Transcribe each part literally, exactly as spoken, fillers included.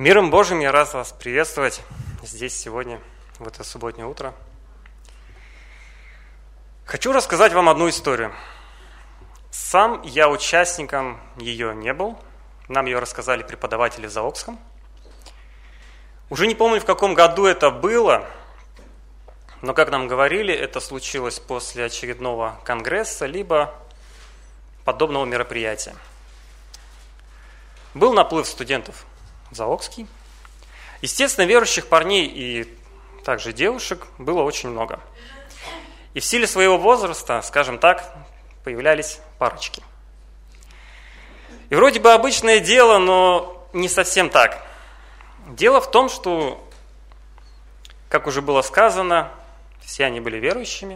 Миром Божьим я рад вас приветствовать здесь сегодня, в это субботнее утро. Хочу рассказать вам одну историю. Сам я участником ее не был. Нам ее рассказали преподаватели в Заокском. Уже не помню, в каком году это было, но, как нам говорили, это случилось после очередного конгресса, либо подобного мероприятия. Был наплыв студентов в Заокский. Естественно, верующих парней и также девушек было очень много. И в силе своего возраста, скажем так, появлялись парочки. И вроде бы обычное дело, но не совсем так. Дело в том, что, как уже было сказано, все они были верующими.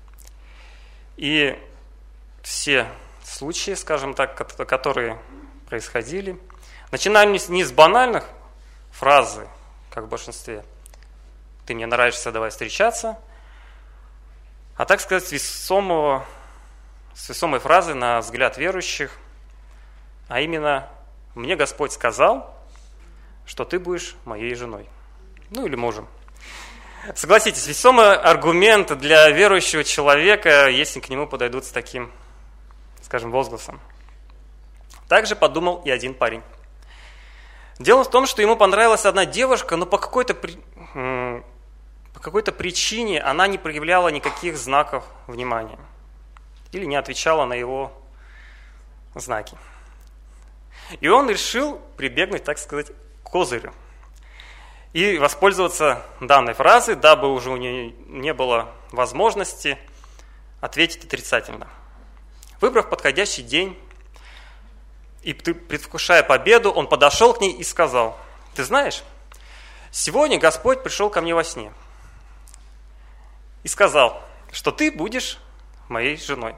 И все случаи, скажем так, которые происходили, начинались не с банальных фраз, как в большинстве «ты мне нравишься, давай встречаться», а, так сказать, с, весомого, с весомой фразы на взгляд верующих, а именно «мне Господь сказал, что ты будешь моей женой», ну или мужем. Согласитесь, весомый аргумент для верующего человека, если к нему подойдут с таким, скажем, возгласом. Также подумал и один парень. Дело в том, что ему понравилась одна девушка, но по какой-то, по какой-то причине она не проявляла никаких знаков внимания или не отвечала на его знаки. И он решил прибегнуть, так сказать, к козырю и воспользоваться данной фразой, дабы уже у нее не было возможности ответить отрицательно. Выбрав подходящий день и предвкушая победу, он подошел к ней и сказал: «Ты знаешь, сегодня Господь пришел ко мне во сне и сказал, что ты будешь моей женой».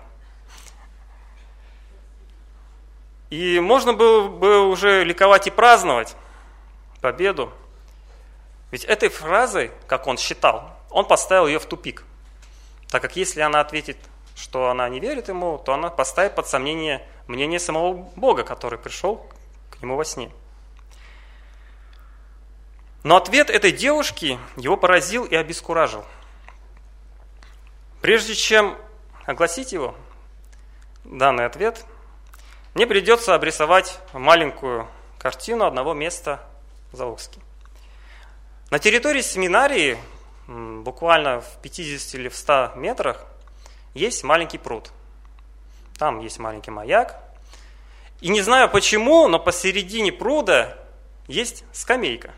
И можно было бы уже ликовать и праздновать победу, ведь этой фразой, как он считал, он поставил ее в тупик, так как если она ответит, что она не верит ему, то она поставит под сомнение мнение самого Бога, который пришел к нему во сне. Но ответ этой девушки его поразил и обескуражил. Прежде чем огласить его, данный ответ, мне придется обрисовать маленькую картину одного места в Заокске. На территории семинарии, буквально в пятидесяти или в ста метрах, есть маленький пруд. Там есть маленький маяк. И не знаю почему, но посередине пруда есть скамейка.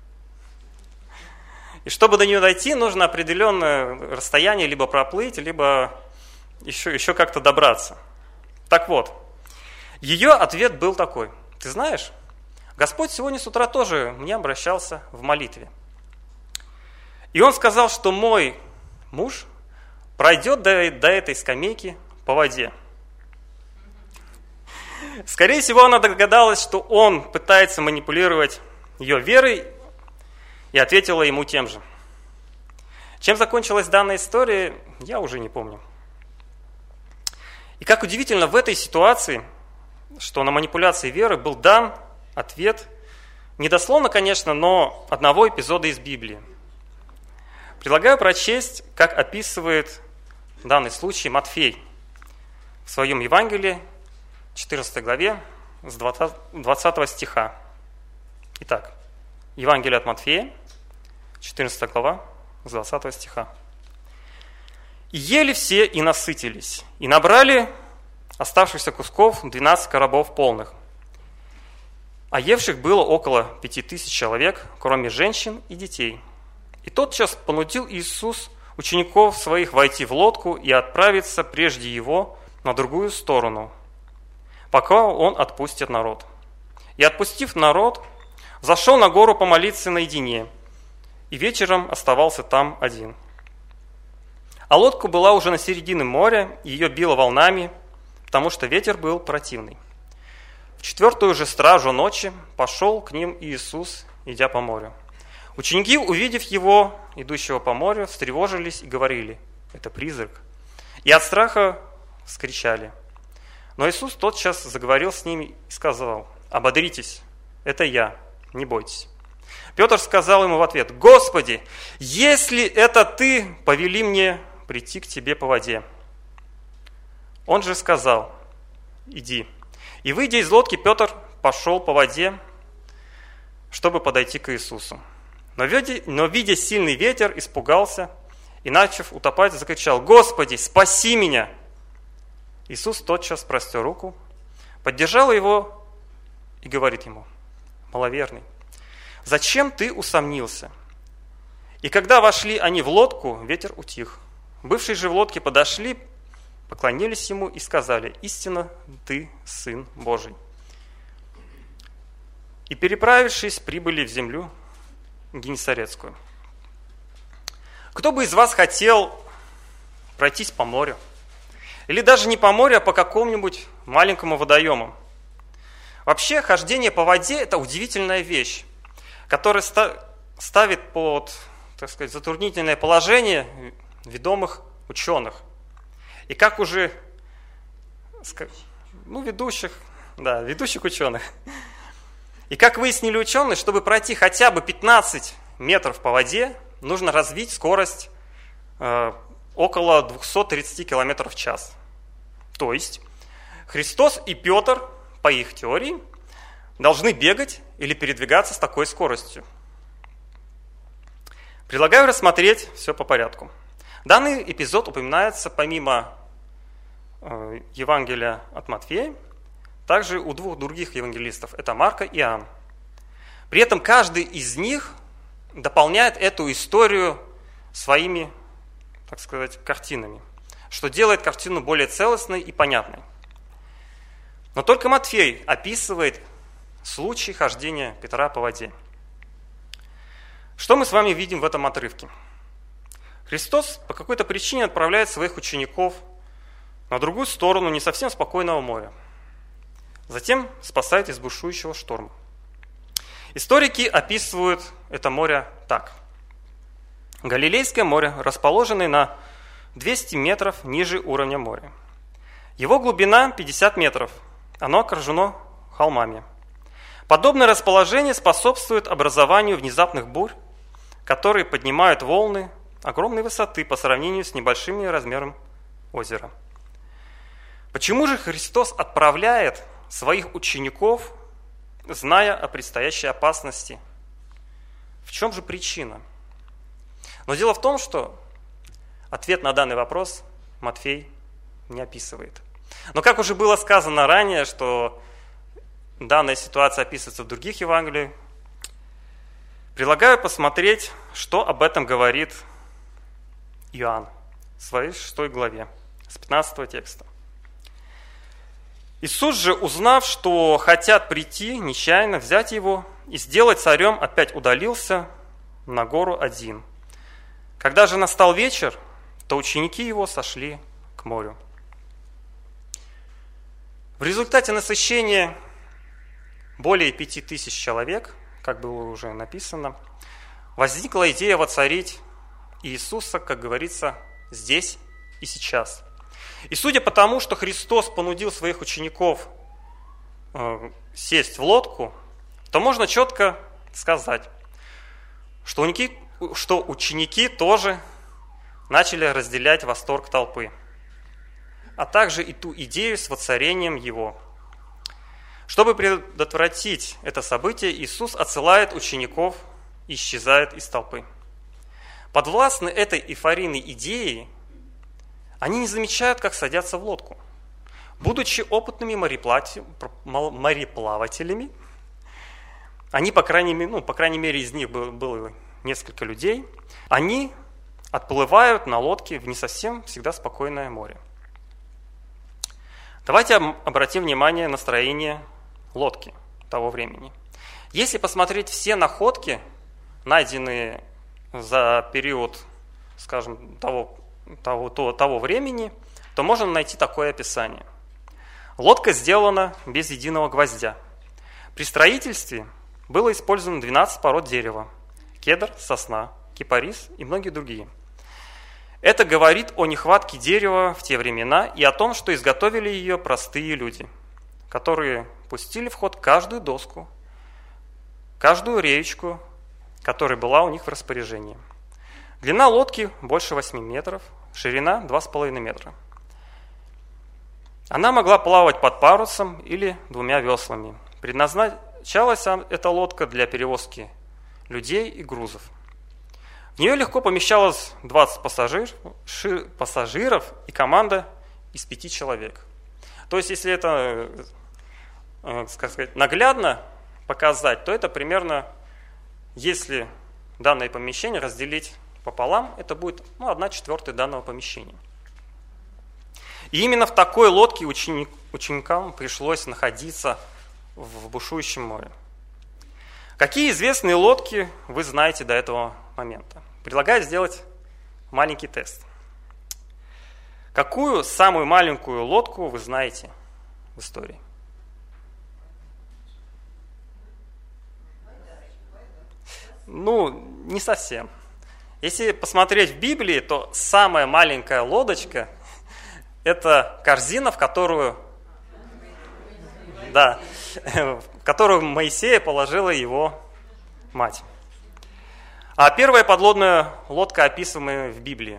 И чтобы до нее дойти, нужно определенное расстояние либо проплыть, либо еще, еще как-то добраться. Так вот, ее ответ был такой: «Ты знаешь, Господь сегодня с утра тоже мне обращался в молитве. И Он сказал, что мой муж пройдет до, до этой скамейки по воде». Скорее всего, она догадалась, что он пытается манипулировать ее верой, и ответила ему тем же. Чем закончилась данная история, я уже не помню. И как удивительно в этой ситуации, что на манипуляции веры был дан ответ, не дословно, конечно, но одного эпизода из Библии. Предлагаю прочесть, как описывает данный случай Матфей в своем Евангелии, четырнадцатой главе, с двадцатого стиха. Итак, Евангелие от Матфея, четырнадцатая глава, с двадцатого стиха. «И ели все, и насытились, и набрали оставшихся кусков двенадцать коробов полных. А евших было около пяти тысяч человек, кроме женщин и детей. И тотчас понудил Иисус учеников своих войти в лодку и отправиться прежде его на другую сторону, пока он отпустит народ. И отпустив народ, зашел на гору помолиться наедине, и вечером оставался там один. А лодка была уже на середине моря, и ее било волнами, потому что ветер был противный. В четвертую же стражу ночи пошел к ним Иисус, идя по морю. Ученики, увидев его, идущего по морю, встревожились и говорили: «Это призрак». И от страха вскричали. Но Иисус тотчас заговорил с ними и сказал: «Ободритесь, это я, не бойтесь». Петр сказал ему в ответ: «Господи, если это ты, повели мне прийти к тебе по воде». Он же сказал: «Иди». И, выйдя из лодки, Петр пошел по воде, чтобы подойти к Иисусу. Но видя, но, видя сильный ветер, испугался и, начав утопать, закричал: «Господи, спаси меня!» Иисус тотчас простер руку, поддержал его и говорит ему: «Маловерный, зачем ты усомнился?» И когда вошли они в лодку, ветер утих. Бывшие же в лодке подошли, поклонились ему и сказали: «Истинно ты Сын Божий». И, переправившись, прибыли в землю Генесарецкую. Кто бы из вас хотел пройтись по морю? Или даже не по морю, а по какому-нибудь маленькому водоему? Вообще, хождение по воде – это удивительная вещь, которая ставит под, так сказать, затруднительное положение ведомых ученых. И как уже, ну, ведущих, да, ведущих ученых. И как выяснили ученые, чтобы пройти хотя бы пятнадцать метров по воде, нужно развить скорость э, около двести тридцать километров в час. То есть Христос и Петр, по их теории, должны бегать или передвигаться с такой скоростью. Предлагаю рассмотреть все по порядку. Данный эпизод упоминается помимо э, Евангелия от Матфея, также у двух других евангелистов, это Марка и Иоанн. При этом каждый из них дополняет эту историю своими, так сказать, картинами, что делает картину более целостной и понятной. Но только Матфей описывает случай хождения Петра по воде. Что мы с вами видим в этом отрывке? Христос по какой-то причине отправляет своих учеников на другую сторону не совсем спокойного моря. Затем спасает из бушующего шторма. Историки описывают это море так. Галилейское море, расположенное на двести метров ниже уровня моря. Его глубина пятьдесят метров. Оно окружено холмами. Подобное расположение способствует образованию внезапных бурь, которые поднимают волны огромной высоты по сравнению с небольшими размером озера. Почему же Христос отправляет своих учеников, зная о предстоящей опасности? В чем же причина? Но дело в том, что ответ на данный вопрос Матфей не описывает. Но как уже было сказано ранее, что данная ситуация описывается в других Евангелиях, предлагаю посмотреть, что об этом говорит Иоанн в своей шестой главе, с пятнадцатого текста. Иисус же, узнав, что хотят прийти, нечаянно взять его и сделать царем, опять удалился на гору один. Когда же настал вечер, то ученики его сошли к морю. В результате насыщения более пяти тысяч человек, как было уже написано, возникла идея воцарить Иисуса, как говорится, здесь и сейчас. И судя по тому, что Христос понудил своих учеников э, сесть в лодку, то можно четко сказать, что ученики, что ученики тоже начали разделять восторг толпы, а также и ту идею с воцарением Его. Чтобы предотвратить это событие, Иисус отсылает учеников и исчезает из толпы. Подвластны этой эйфорийной идее, они не замечают, как садятся в лодку. Будучи опытными мореплавателями, они, по крайней мере, ну, по крайней мере, из них было, было несколько людей, они отплывают на лодке в не совсем всегда спокойное море. Давайте обратим внимание на строение лодки того времени. Если посмотреть все находки, найденные за период, скажем, того, того, того, того времени, то можно найти такое описание. Лодка сделана без единого гвоздя. При строительстве было использовано двенадцать пород дерева: кедр, сосна, кипарис и многие другие. Это говорит о нехватке дерева в те времена и о том, что изготовили ее простые люди, которые пустили в ход каждую доску, каждую реечку которая была у них в распоряжении. Длина лодки больше восьми метров, ширина два с половиной метра. Она могла плавать под парусом или двумя веслами. Предназначалась эта лодка для перевозки людей и грузов. В нее легко помещалось двадцать пассажир, ши, пассажиров и команда из пяти человек. То есть, если это, как сказать, наглядно показать, то это примерно, если данное помещение разделить пополам, это будет ну, одна четвертая данного помещения. И именно в такой лодке ученик, ученикам пришлось находиться в бушующем море. Какие известные лодки вы знаете до этого момента? Предлагаю сделать маленький тест. Какую самую маленькую лодку вы знаете в истории? Ну, не совсем. Если посмотреть в Библии, то самая маленькая лодочка – это корзина, в которую, да, в которую Моисея положила его мать. А первая подлодная лодка, описываемая в Библии?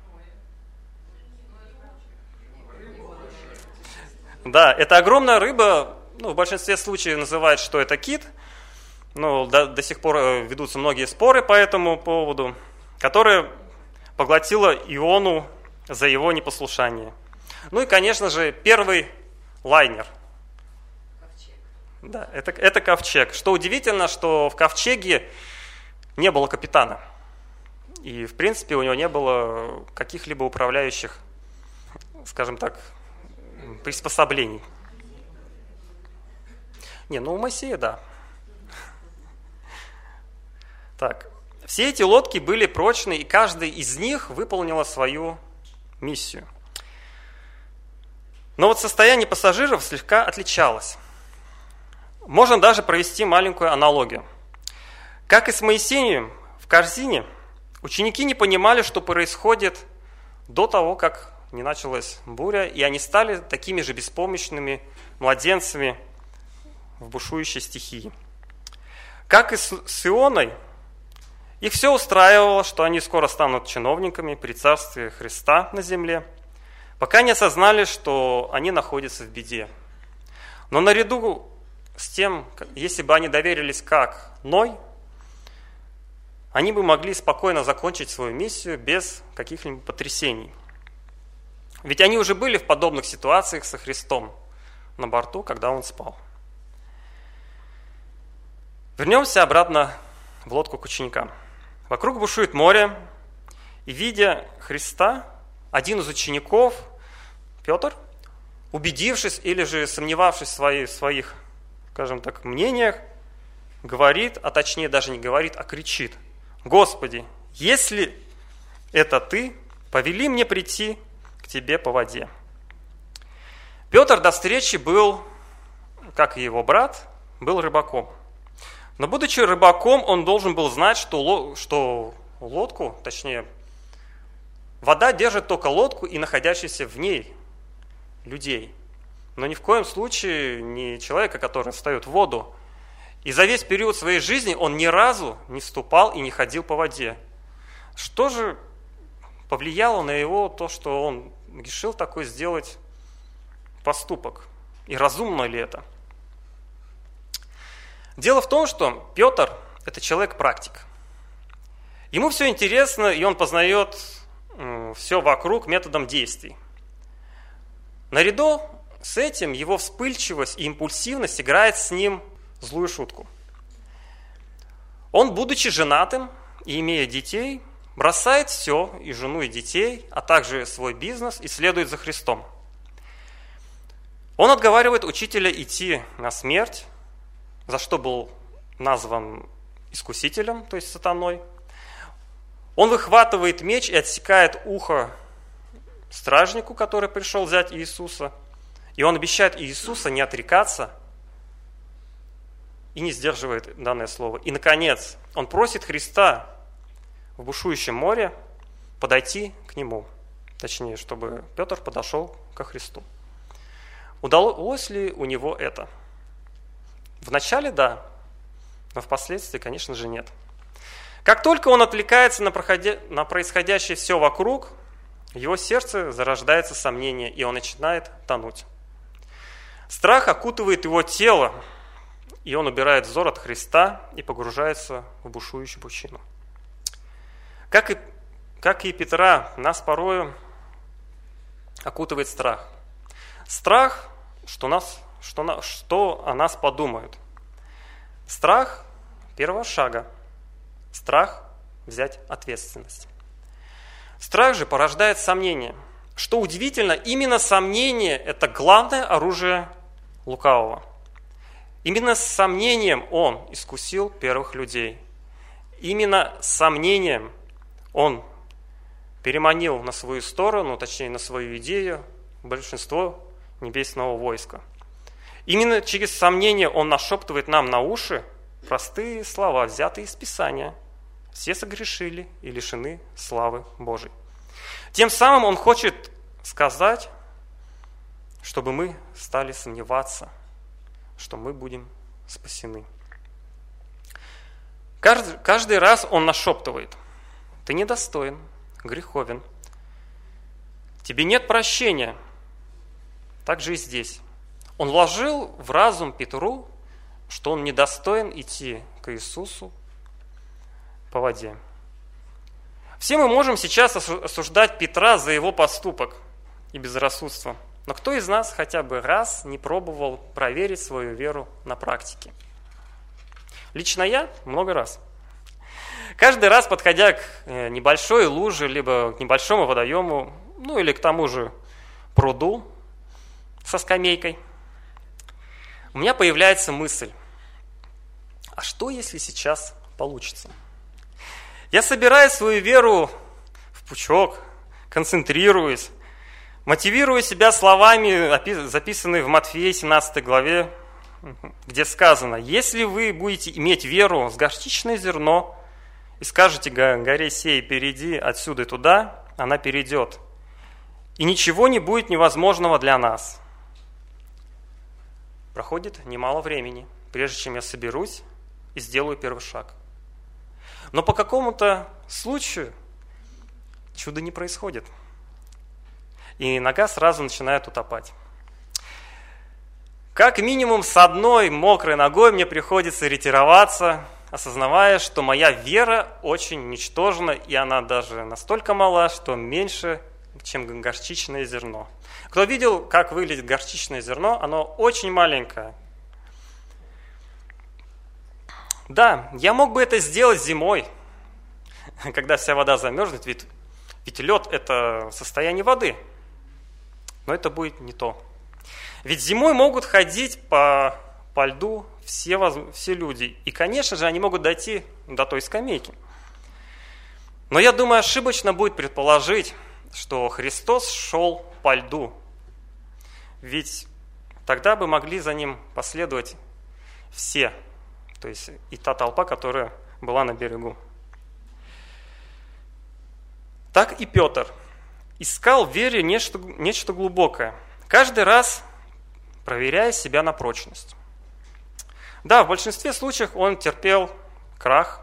Да, это огромная рыба, ну, в большинстве случаев называют, что это кит, но до, до сих пор ведутся многие споры по этому поводу, которая поглотила Иону за его непослушание. Ну и, конечно же, первый лайнер. Ковчег. Да, это, это ковчег. Что удивительно, что в ковчеге не было капитана. И, в принципе, у него не было каких-либо управляющих, скажем так, приспособлений. Не, ну у Моисея, да. Так, все эти лодки были прочны, и каждая из них выполнила свою миссию. Но вот состояние пассажиров слегка отличалось. Можно даже провести маленькую аналогию. Как и с Моисеем в корзине, ученики не понимали, что происходит до того, как не началась буря, и они стали такими же беспомощными младенцами в бушующей стихии. Как и с Ионой, их все устраивало, что они скоро станут чиновниками при царстве Христа на земле, пока не осознали, что они находятся в беде. Но наряду с тем, если бы они доверились как Ной, они бы могли спокойно закончить свою миссию без каких-либо потрясений. Ведь они уже были в подобных ситуациях со Христом на борту, когда Он спал. Вернемся обратно в лодку к ученикам. Вокруг бушует море, и, видя Христа, один из учеников, Петр, убедившись или же сомневавшись в своих, своих, скажем так, мнениях, говорит, а точнее даже не говорит, а кричит: «Господи, если это Ты, повели мне прийти к Тебе по воде». Петр до встречи был, как и его брат, был рыбаком. Но будучи рыбаком, он должен был знать, что, что лодку, точнее, вода держит только лодку и находящихся в ней людей. Но ни в коем случае не человека, который встает в воду. И за весь период своей жизни он ни разу не вступал и не ходил по воде. Что же повлияло на его то, что он решил такой сделать поступок? И разумно ли это? Дело в том, что Петр – это человек-практик. Ему все интересно, и он познает все вокруг методом действий. Наряду с этим его вспыльчивость и импульсивность играет с ним злую шутку. Он, будучи женатым и имея детей, бросает все, и жену, и детей, а также свой бизнес, и следует за Христом. Он отговаривает учителя идти на смерть, за что был назван искусителем, то есть сатаной. Он выхватывает меч и отсекает ухо стражнику, который пришел взять Иисуса. И он обещает Иисуса не отрекаться и не сдерживает данное слово. И, наконец, он просит Христа в бушующем море подойти к нему. Точнее, чтобы Петр подошел ко Христу. Удалось ли у него это? Вначале да, но впоследствии, конечно же, нет. Как только он отвлекается на, проходя... на происходящее все вокруг, в его сердце зарождается сомнение, и он начинает тонуть. Страх окутывает его тело, и он убирает взор от Христа и погружается в бушующую пучину. Как и, как и Петра, нас порою окутывает страх. Страх, что, нас, что, на, что о нас подумают. Страх первого шага. Страх взять ответственность. Страх же порождает сомнение. Что удивительно, именно сомнение – это главное оружие лукавого. Именно с сомнением он искусил первых людей. Именно с сомнением он переманил на свою сторону, точнее на свою идею, большинство небесного войска. Именно через сомнение он нашептывает нам на уши простые слова, взятые из Писания. Все согрешили и лишены славы Божией. Тем самым он хочет сказать, чтобы мы стали сомневаться, что мы будем спасены. Каждый, каждый раз он нашептывает: ты недостоин, греховен, тебе нет прощения. Так же и здесь. Он вложил в разум Петру, что он недостоин идти к Иисусу по воде. Все мы можем сейчас осуждать Петра за его поступок и безрассудство. Но кто из нас хотя бы раз не пробовал проверить свою веру на практике? Лично я много раз. Каждый раз, подходя к небольшой луже, либо к небольшому водоему, ну или к тому же пруду со скамейкой, у меня появляется мысль: а что, если сейчас получится? Я собираю свою веру в пучок, концентрируюсь, мотивирую себя словами, записанными в Матфея семнадцатой главе, где сказано: если вы будете иметь веру с горчичное зерно и скажете горе сей, перейди отсюда и туда, она перейдет. И ничего не будет невозможного для нас. Проходит немало времени, прежде чем я соберусь и сделаю первый шаг. Но по какому-то случаю чудо не происходит. И нога сразу начинает утопать. Как минимум с одной мокрой ногой мне приходится ретироваться, осознавая, что моя вера очень ничтожна, и она даже настолько мала, что меньше, чем горчичное зерно. Кто видел, как выглядит горчичное зерно? Оно очень маленькое. Да, я мог бы это сделать зимой, когда вся вода замерзнет, ведь, ведь лед – это состояние воды. Но это будет не то. Ведь зимой могут ходить по, по льду все, все люди. И, конечно же, они могут дойти до той скамейки. Но я думаю, ошибочно будет предположить, что Христос шел по льду. Ведь тогда бы могли за ним последовать все. То есть и та толпа, которая была на берегу. Так и Петр искал в вере нечто, нечто глубокое, каждый раз проверяя себя на прочность. Да, в большинстве случаев он терпел крах,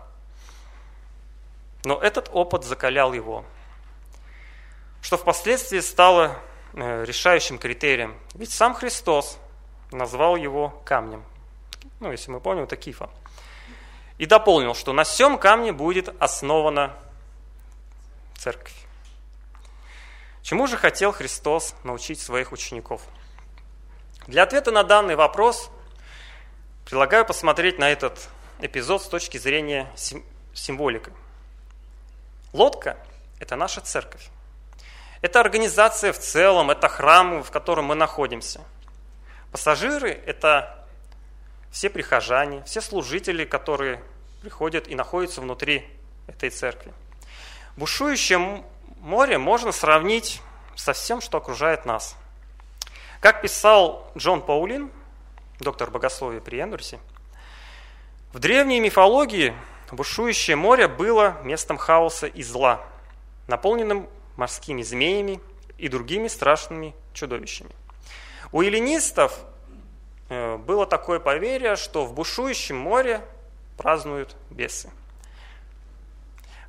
но этот опыт закалял его, что впоследствии стало решающим критерием. Ведь сам Христос назвал его камнем. Ну, если мы помним, это Кифа. И дополнил, что на сем камне будет основана церковь. Чему же хотел Христос научить своих учеников? Для ответа на данный вопрос предлагаю посмотреть на этот эпизод с точки зрения символики. Лодка – это наша церковь. Это организация в целом, это храм, в котором мы находимся. Пассажиры – это все прихожане, все служители, которые приходят и находятся внутри этой церкви. Бушующее море можно сравнить со всем, что окружает нас. Как писал Джон Паулин, доктор богословия при Эндрюсе, в древней мифологии бушующее море было местом хаоса и зла, наполненным морскими змеями и другими страшными чудовищами. У эллинистов было такое поверье, что в бушующем море празднуют бесы.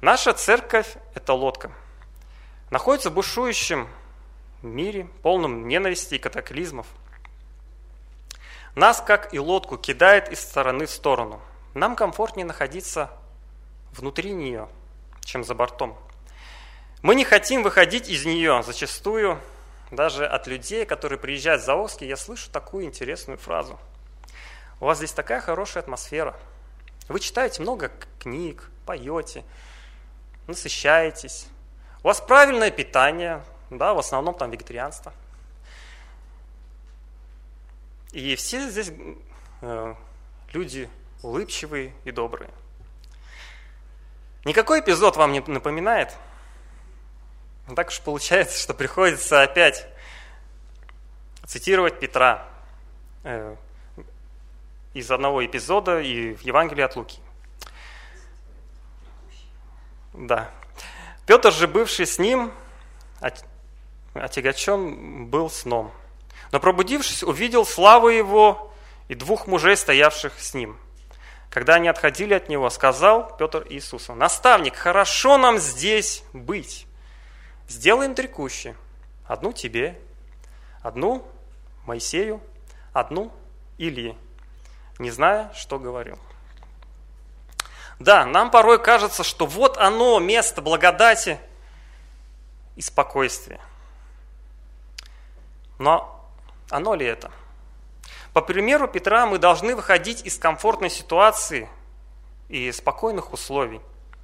Наша церковь – это лодка. Находится в бушующем мире, полном ненависти и катаклизмов. Нас, как и лодку, кидает из стороны в сторону. Нам комфортнее находиться внутри нее, чем за бортом. Мы не хотим выходить из нее. Зачастую даже от людей, которые приезжают в Заокский, я слышу такую интересную фразу. У вас здесь такая хорошая атмосфера. Вы читаете много книг, поете, насыщаетесь. У вас правильное питание, да, в основном там вегетарианство. И все здесь э, люди улыбчивые и добрые. Никакой эпизод вам не напоминает? Так уж получается, что приходится опять цитировать Петра э, из одного эпизода и в Евангелии от Луки. Да. Петр же, бывший с ним, отягощен был сном. Но пробудившись, увидел славу его и двух мужей, стоявших с ним. Когда они отходили от него, сказал Петр Иисусу: «Наставник, хорошо нам здесь быть. Сделаем три кущи. Одну тебе, одну Моисею, одну Илии, не зная, что говорил». Да, нам порой кажется, что вот оно, место благодати и спокойствия. Но оно ли это? По примеру Петра мы должны выходить из комфортной ситуации и спокойных условий.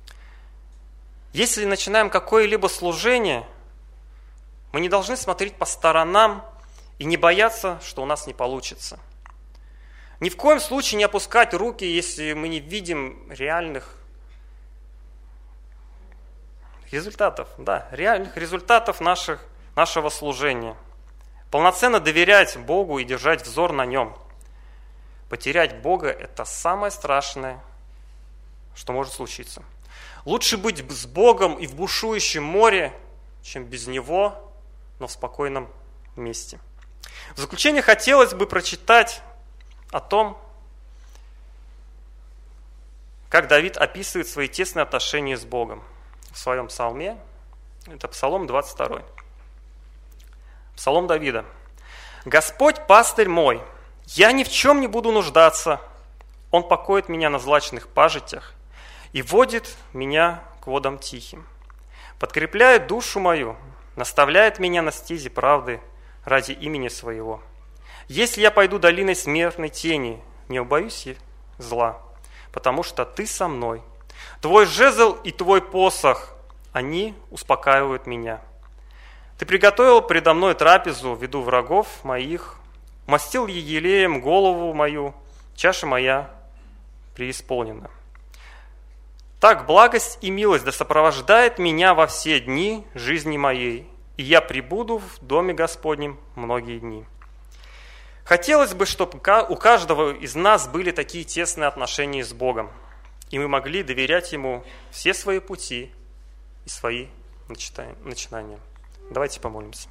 Если начинаем какое-либо служение, мы не должны смотреть по сторонам и не бояться, что у нас не получится. Ни в коем случае не опускать руки, если мы не видим реальных результатов, да, реальных результатов наших, нашего служения. Полноценно доверять Богу и держать взор на Нем. Потерять Бога – это самое страшное, что может случиться. Лучше быть с Богом и в бушующем море, чем без Него, но в спокойном месте. В заключение хотелось бы прочитать о том, как Давид описывает свои тесные отношения с Богом в своем псалме. Это Псалом двадцать два. Псалом Давида. «Господь пастырь мой, я ни в чем не буду нуждаться. Он покоит меня на злачных пажитях и водит меня к водам тихим. Подкрепляет душу мою, наставляет меня на стези правды ради имени своего. Если я пойду долиной смертной тени, не убоюсь я зла, потому что ты со мной. Твой жезл и твой посох, они успокаивают меня. Ты приготовил предо мной трапезу в виду врагов моих, мастил елеем голову мою, чаша моя преисполнена. Так благость и милость да сопровождает меня во все дни жизни моей, и я пребуду в доме Господнем многие дни». Хотелось бы, чтобы у каждого из нас были такие тесные отношения с Богом, и мы могли доверять Ему все свои пути и свои начинания. Давайте помолимся.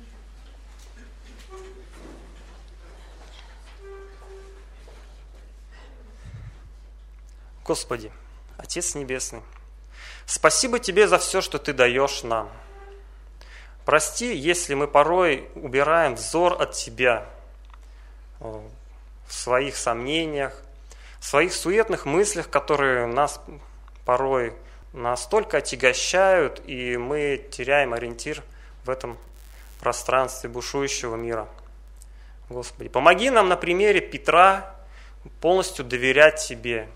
Господи, Отец Небесный, спасибо Тебе за все, что Ты даешь нам. Прости, если мы порой убираем взор от Тебя в своих сомнениях, в своих суетных мыслях, которые нас порой настолько отягощают, и мы теряем ориентир в этом пространстве бушующего мира. Господи, помоги нам на примере Петра полностью доверять Тебе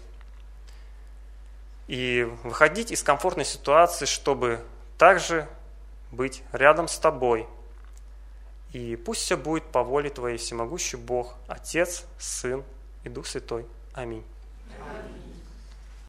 и выходить из комфортной ситуации, чтобы также быть рядом с Тобой. И пусть все будет по воле Твоей, всемогущий Бог, Отец, Сын и Дух Святой. Аминь.